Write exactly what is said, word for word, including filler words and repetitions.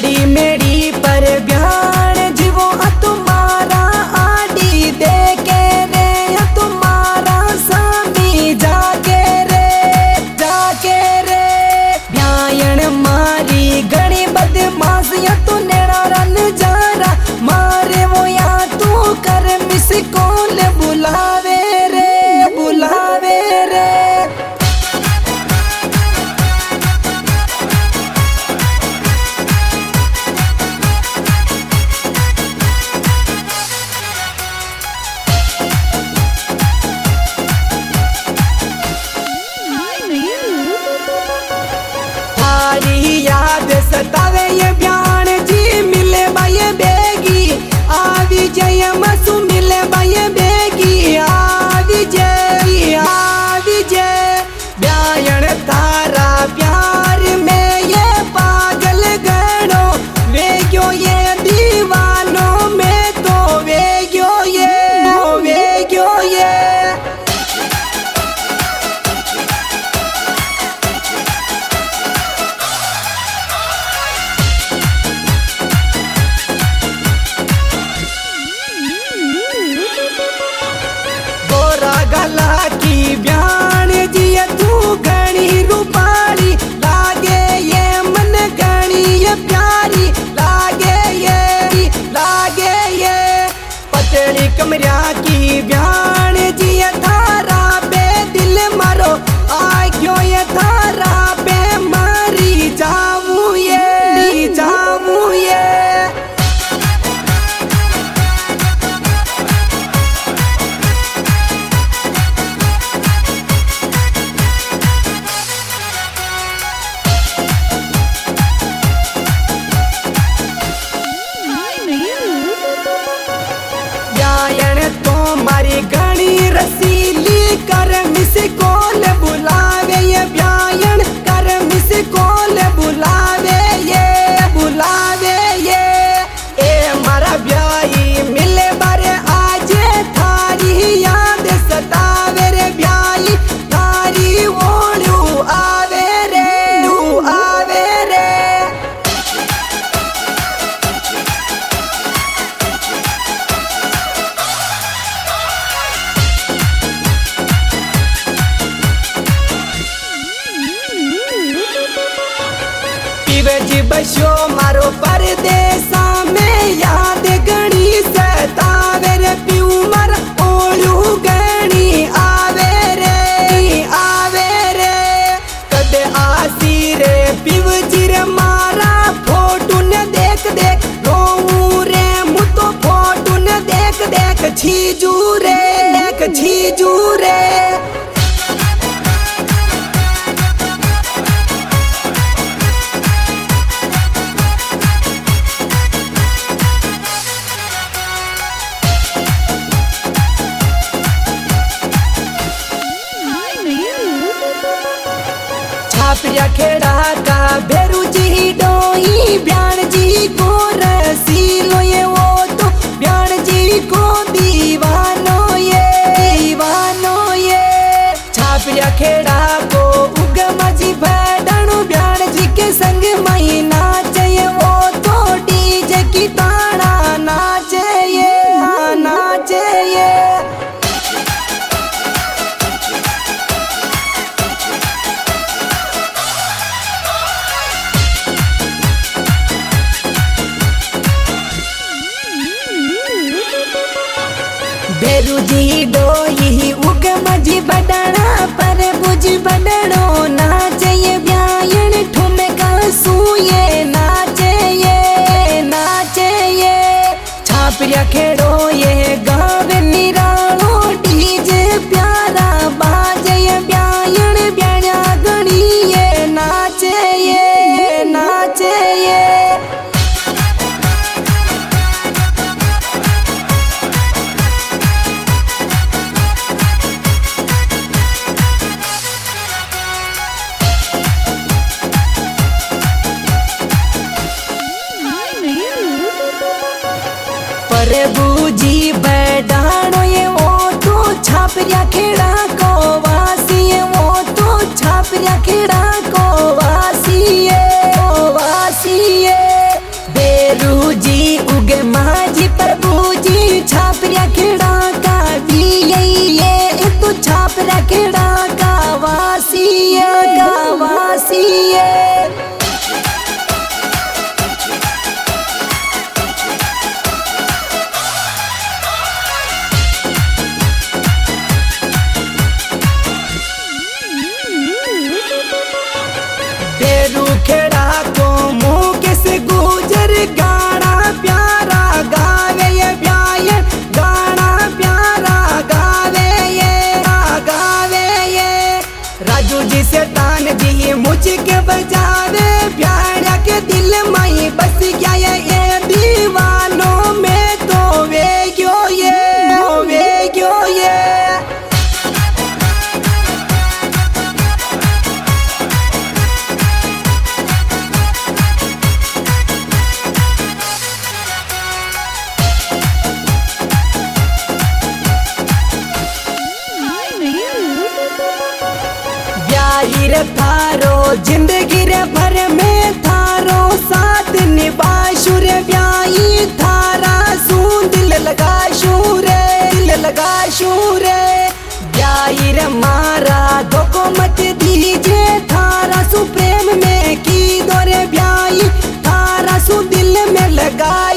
घड़ी मेरी पर ब्याण जीवो तुम्हारा आडी देखे रे तुम्हारा सामी जागे रे जागे रे ब्यायण मारी घड़ी बदमाश या तू नेड़ा रन जारा मारे वो या तू कर मिस कॉल बुलावे रे बुलावे रे। याद सतावे ये ब्याण जी मिले बाये बेगी आवी जय मसु मिले बाये बेगी आवी जय आवी जय ब्यायण तारा प्यार में ये पागल गणो वे क्यों ये दीवानों में तो वे क्यों ये वे क्यों ये। गला की ब्याण जी तू घणी रूपाली लागे ये मन घणी ये प्यारी लागे ये लागे ये पतली कमरिया की ब्याण जी थारा पे दिल मारो आ क्यों ये थारा पे मारी जाऊं ये जाऊं ये। मारी घणी रसीली कर मिस कॉल बुलावे ये ब्यायण कर मिस कॉल बुलावे ये बुलावे ये ए मारा ब्याई मिले बारे आज थारी याद सतावे रे ब्याई थारी ओढ़ू आवे रे आवे रे। जी बशो मारो परदेसा में याद घणी सतावे रे प्यू मर ओलू घणी आवे रे आवे रे कदे आसी रे पिव जिर मारा फोटू न देख देख रोऊ रे मुतो फोटू न देख देख छीजू रे देख छीजू रे। छापिया खेड़ा का भेरू जी डोई ब्याण जी को रसीलो ये वो तो ब्याण जी को दीवानो ये दीवानो ये। छापिया खेड़ा को उगम जी भैडणु ब्याण जी के संग मई नाचे ये वो तो डीजे की ताड़ा नाचे ये नाचे ये। भेरू जी डोई उगम जी बडना पर बुझ बडनो नाचे ये ब्यायण ठुमका सूये नाचे ये नाचे ये। छापिया खेड़ो ये गाँव निरालो डीजे प्यारा बाजे ये ब्यायण ब्याणा घणी ये नाचे ये नाचे ये। प्रभु जी बैडानो ये वो तो छापिया खेड़ा को वासी ये वो तो छापिया खेड़ा को वासी ये वासी ये। गाना प्यारा गावे ये ब्याय गाना प्यारा गावे ये गावे ये राजू जी से तान जी मुझके बजावे प्यारा के दिल में बस गया ये, ये दीवानों में तो वे क्यों ये वे क्यों ये रे थारो जिंदगी रे भर में थारो साथ निभाशु रे ब्याई थारा सू दिल लगा रे दिल लगा रे ब्याई रे मारा धोखो मत दीजिए थारा सु प्रेम में की दो रे ब्याई थारा सु दिल में लगा